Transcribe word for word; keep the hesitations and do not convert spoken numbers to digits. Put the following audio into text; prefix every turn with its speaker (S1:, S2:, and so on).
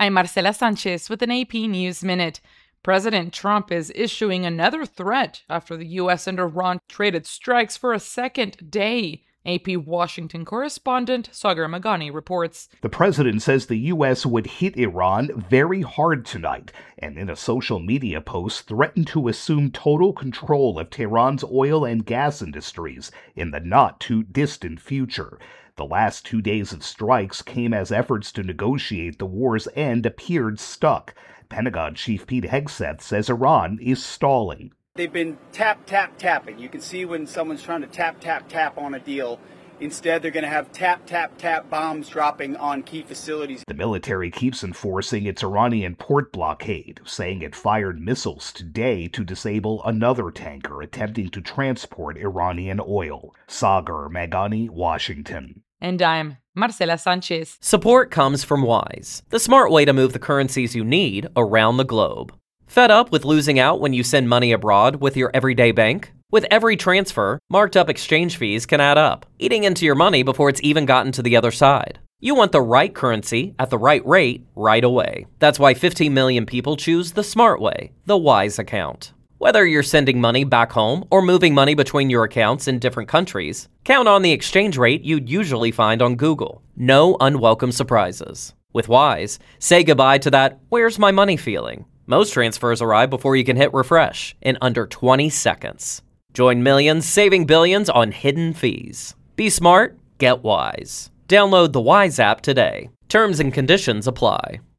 S1: I'm Marcela Sanchez with an A P News Minute. President Trump is issuing another threat after the U S and Iran traded strikes for a second day. A P Washington correspondent Sagar Meghani reports.
S2: The president says the U S would hit Iran very hard tonight, and in a social media post threatened to assume total control of Tehran's oil and gas industries in the not-too-distant future. The last two days of strikes came as efforts to negotiate the war's end appeared stuck. Pentagon Chief Pete Hegseth says Iran is stalling.
S3: They've been tap, tap, tapping. You can see when someone's trying to tap, tap, tap on a deal. Instead, they're going to have tap, tap, tap bombs dropping on key facilities.
S2: The military keeps enforcing its Iranian port blockade, saying it fired missiles today to disable another tanker attempting to transport Iranian oil. Sagar Meghani, Washington.
S1: And I'm Marcela Sanchez.
S4: Support comes from Wise, the smart way to move the currencies you need around the globe. Fed up with losing out when you send money abroad with your everyday bank? With every transfer, marked up exchange fees can add up, eating into your money before it's even gotten to the other side. You want the right currency at the right rate right away. That's why fifteen million people choose the smart way, the Wise account. Whether you're sending money back home or moving money between your accounts in different countries, count on the exchange rate you'd usually find on Google. No unwelcome surprises. With Wise, say goodbye to that "where's my money" feeling. Most transfers arrive before you can hit refresh in under twenty seconds. Join millions saving billions on hidden fees. Be smart, get Wise. Download the Wise app today. Terms and conditions apply.